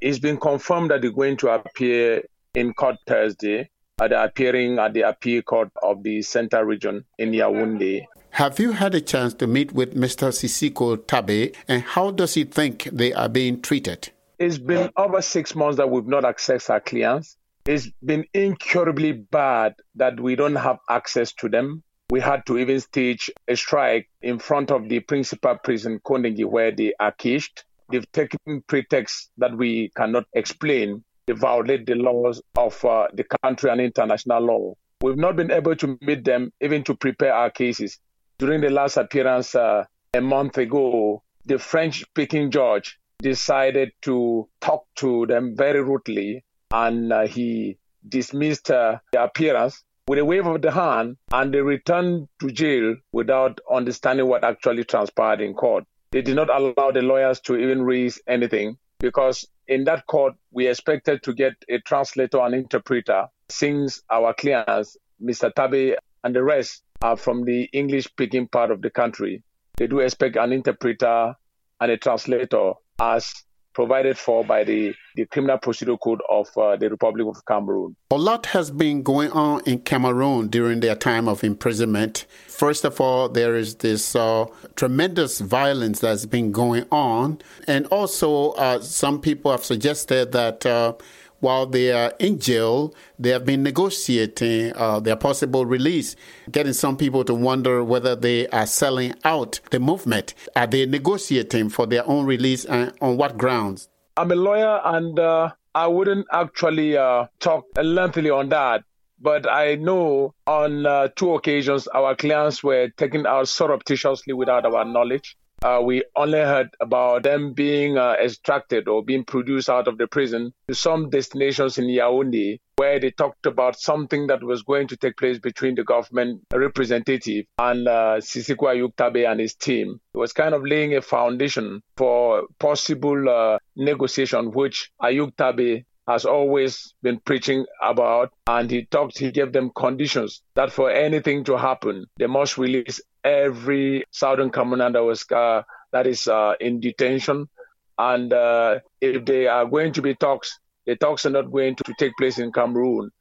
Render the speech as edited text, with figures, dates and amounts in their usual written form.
It's been confirmed that they're going to appear in court Thursday. They're appearing at the appeal court of the Central Region in Yaoundé. Have you had a chance to meet with Mr. Sisiko Tabe, and how does he think they are being treated? It's been over 6 months that we've not accessed our clients. It's been incurably bad that we don't have access to them. We had to even stage a strike in front of the principal prison, Kondengi, where they are caged. They've taken pretexts that we cannot explain. They violate the laws of the country and international law. We've not been able to meet them, even to prepare our cases. During the last appearance a month ago, the French-speaking judge decided to talk to them very rudely, and he dismissed the appearance with a wave of the hand, and they returned to jail without understanding what actually transpired in court. They did not allow the lawyers to even raise anything, because in that court, we expected to get a translator and interpreter, since our clients, Mr. Tabe and the rest, are from the English-speaking part of the country. They do expect an interpreter and a translator as provided for by the Criminal Procedure Code of the Republic of Cameroon. A lot has been going on in Cameroon during their time of imprisonment. First of all, there is this tremendous violence that's been going on. And also, some people have suggested that while they are in jail, they have been negotiating their possible release, getting some people to wonder whether they are selling out the movement. Are they negotiating for their own release, and on what grounds? I'm a lawyer, and I wouldn't actually talk lengthily on that. But I know on 2 occasions, our clients were taken out surreptitiously without our knowledge. We only heard about them being extracted or being produced out of the prison to some destinations in Yaoundé, where they talked about something that was going to take place between the government representative and Sisiko Ayuk Tabe and his team. It was kind of laying a foundation for possible negotiation, which Ayuk Tabe has always been preaching about, and he gave them conditions that for anything to happen, they must release every Southern Cameroonian that is in detention. And if they are going to be talks, the talks are not going to take place in Cameroon.